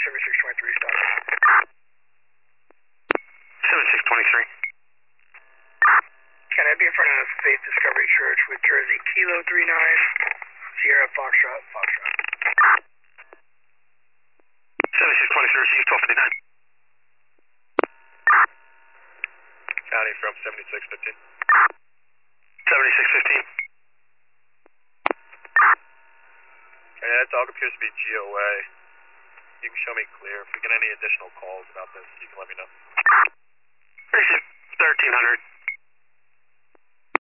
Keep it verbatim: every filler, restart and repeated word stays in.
seventy-six twenty-three, stop. seventy-six twenty-three. Can I be in front of Faith Discovery Church with Jersey Kilo three nine, Sierra Foxtrot, Foxtrot. seventy-six twenty-three, receive twelve fifty-nine. County from seventy-six fifteen. seventy-six fifteen. Okay, that dog appears to be G O A. You can show me clear. If we get any additional calls about this, you can let me know. Receive thirteen hundred.